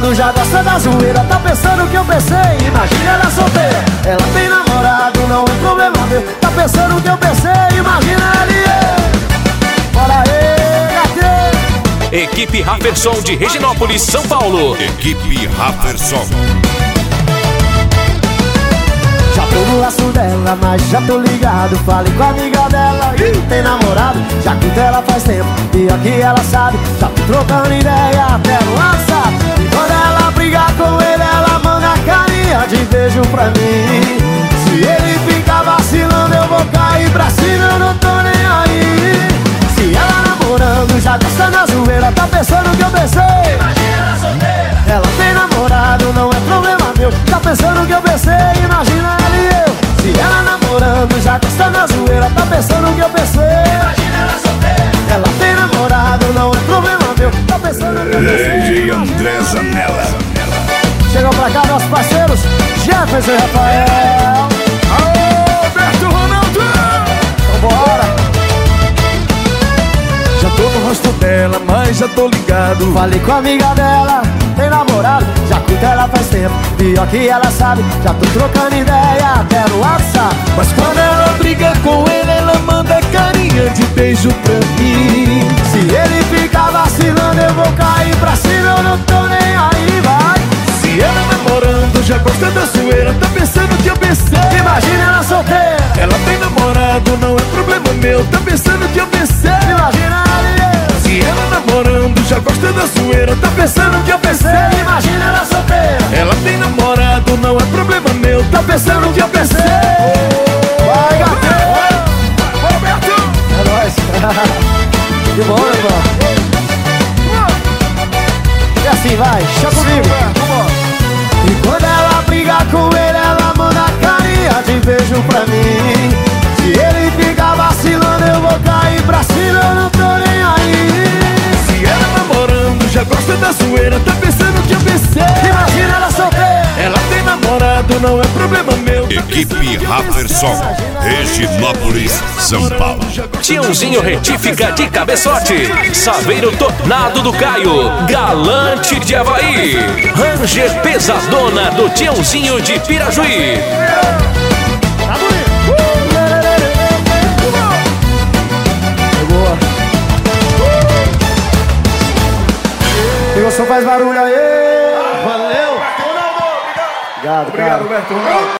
namorando, já gosta da zoeira. Tá pensando o que eu pensei, imagina ela solteira. Ela tem namorado, não é problema meu. Tá pensando o que eu pensei, imagina ela e eu. Bora aí, gatinho. Equipe Rafferson de Reginópolis, São Paulo. Equipe Rafferson. Já tô no laço dela, mas já tô ligado. Falei com a amiga dela e tem namorado. Já curto ela faz tempo, e aqui ela sabe. Já tô trocando ideia até no WhatsApp. E quando ela brigar com ele, ela manda carinha de beijo pra mim. Se ele ficar vacilando, eu vou cair pra cima, eu não tô nem aí. Se ela namorando, já gosta da zoeira. Tá pensando o que eu pensei, imagina ela solteira. Ela tem namorado, não é problema meu. Tá pensando o que eu pensei, imagina ela e eu. Se ela namorando, já gosta da zoeira. Tá pensando o que eu pensei, imagina ela solteira. Ela tem namorado, não é problema meu. Tá pensando o que eu pensei. DJ André Zanella. Chegam pra cá nossos parceiros Jefferson e Rafael. Alberto Ronaldo. Vambora. Já tô no rosto dela, mas já tô ligado. Falei com a amiga dela, tem namorado. Já curto ela faz tempo, pior que ela sabe. Já tô trocando ideia até no WhatsApp. Mas quando ela briga com ele, ela manda carinha de beijo pra mim. Se ele ficar vacilando, eu vou cair pra cima, eu não tô nem aí, vai. Se ela namorando, já gosta da zoeira. Tá pensando o que eu pensei, Imagina ela solteira. ela tem namorado, não é problema meu. Tá pensando o que eu pensei, Imagina ela e eu. se ela namorando, já gosta da zoeira. Tá pensando o que eu pensei, Imagina ela solteira. ela tem namorado, não é problema meu. Tá pensando o que eu pensei. Vai, gatinho. Roberto! É nóis. Que bom, meu irmão. E assim, vai, chama comigo. E quando ela briga com ele, ela manda carinha de beijo pra mim. Se ele ficar vacilando, eu vou cair pra cima, eu não tô nem aí. Se ela namorando, já gosta da zoeira. Tá pensando o que eu pensei, Imagina ela solteira. ela tem namorado, não é problema meu. Equipe Rafferson, Reginópolis, São Paulo. Tiãozinho Retífica de Cabeçote, Saveiro Tornado do Caio, Galante de Havaí, Ranger Pesadona do Tiãozinho de Pirajuí. Pegou, só faz barulho aí. Valeu! Obrigado, Obrigado, cara. Roberto Ronaldo.